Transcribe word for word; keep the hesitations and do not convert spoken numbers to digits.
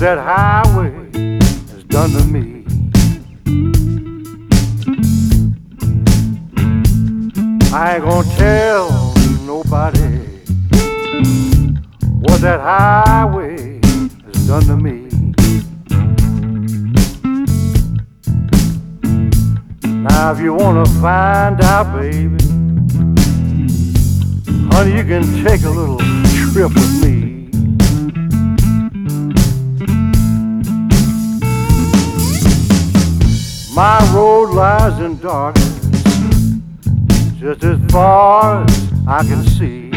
that highway has done to me. I ain't gonna tell nobody what that highway has done to me. Now if you wanna find out, baby, honey, you can take a little trip with me. My road lies in darkness, just as far as I can see.